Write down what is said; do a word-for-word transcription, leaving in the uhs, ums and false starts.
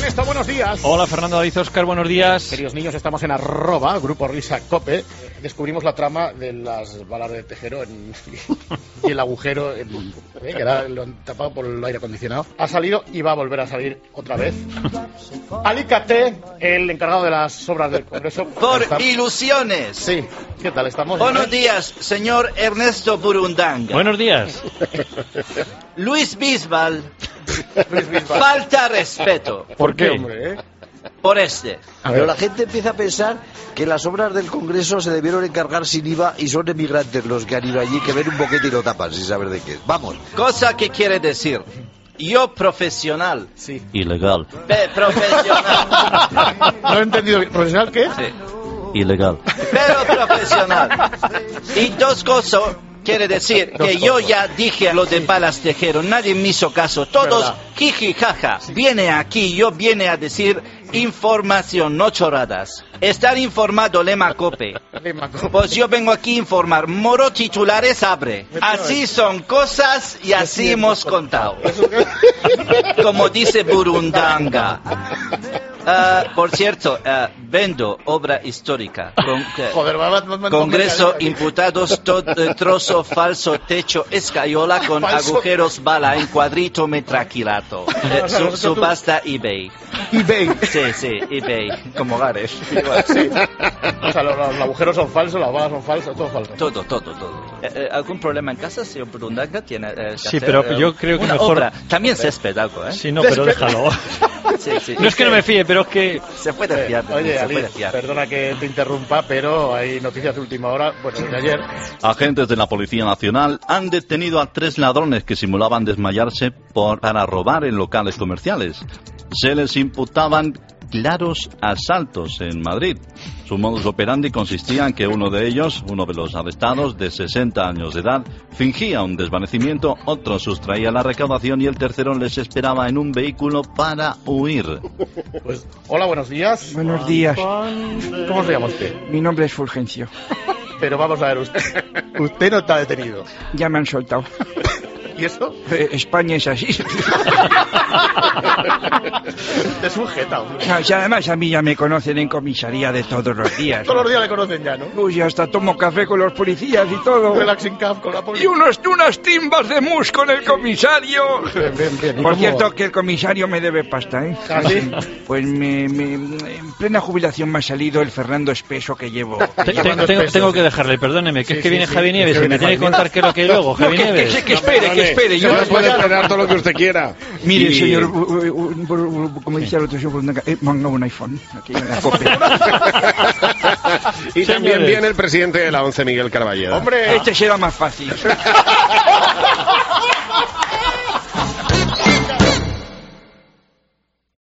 Ernesto, buenos días. Hola, Fernando, David, Óscar, buenos días. Queridos niños, estamos en arroba, Grupo Risa Cope. Descubrimos la trama de las balas de Tejero en, y el agujero en, eh, que era lo han tapado por el aire acondicionado. Ha salido y va a volver a salir otra vez. Alicate, el encargado de las obras del Congreso. Por está... ilusiones. Sí, ¿qué tal estamos? Buenos días, señor Ernesto Burundanga. Buenos días. Luis Bisbal. Luis Bisbal. Falta respeto. ¿Por qué, hombre? Eh? Por este. Pero la gente empieza a pensar que las obras del Congreso se debieron encargar sin I V A y son emigrantes los que han ido allí, que ven un boquete y lo tapan sin saber de qué es. Vamos. Cosa que quiere decir, yo profesional. Sí. Ilegal. Pe profesional. No he entendido bien. ¿Profesional qué? Sí. Ilegal. Pero profesional. Y dos cosas. Quiere decir que yo ya dije a lo de Balas Tejero, nadie me hizo caso, todos jiji jaja, viene aquí, yo viene a decir información, no chorradas. Estar informado, lema Cope. Pues yo vengo aquí a informar, Moro titulares abre. Así son cosas y así hemos contado. Como dice Burundanga. Uh, por cierto, uh, vendo obra histórica. Con, uh, Joder, va, va, va, va, Congreso, va, imputados, to, uh, trozo, falso, techo, escayola con Falso. agujeros, bala, en cuadrito, metraquilato. Uh, su, subasta eBay. eBay. Sí, sí, eBay. Como Gares. Sí. O sea, los, los agujeros son falsos, las balas son falsas, todo falso. Todo, todo, todo. Eh, eh, ¿Algún problema en casa, señor Burundanga? ¿Tiene eh, que Sí, hacer, pero eh, yo creo que una mejor... obra? También césped, algo, ¿eh? Sí, no, pero déjalo. Sí, sí. No es que no me fíe, pero es que... Se puede fiar. de mí, Oye, se Ali, puede fiar. perdona que te interrumpa, pero hay noticias de última hora, bueno, de ayer. Agentes de la Policía Nacional han detenido a tres ladrones que simulaban desmayarse por, para robar en locales comerciales. Se les imputaban claros asaltos en Madrid. Su modus operandi consistía en que uno de ellos, uno de los arrestados, de sesenta años de edad, fingía un desvanecimiento, otro sustraía la recaudación y el tercero les esperaba en un vehículo para huir. Pues, hola, buenos días. Buenos días. ¿Cómo se llama usted? Mi nombre es Fulgencio. Pero vamos a ver, usted, usted no está detenido. Ya me han soltado. ¿Y eso? Eh, España es así. Te sujeta, hombre. O sea, además a mí ya me conocen en comisaría de todos los días. Todos los días le conocen ya, ¿no? Uy, hasta tomo café con los policías y todo. Relaxing Cup con la Y policía. unos, unas timbas de mus con el comisario. Bien, bien, bien. ¿Y Por cómo cierto, va? que el comisario me debe pasta, ¿eh? ¿Ah, sí? Pues me, me- en plena jubilación me ha salido el Fernando Espeso que llevo. Te- te- Fernando tengo, Espeso, tengo sí. que dejarle, perdóneme, que Sí, es que sí, viene sí, Javi es Nieves que y me viene tiene que Javi contar qué es lo que hay luego, No, Javi que, que, Nieves. que, que espere, que espere. Yo No puede esperar todo lo que usted quiera. Mire, Y- señor, uh, uh, uh, uh, como decía el otro señor, eh, manga un iPhone. Aquí en la Cope. Y también Señores. viene el presidente de la ONCE, Miguel Carballo. ¡Hombre! Este será más fácil.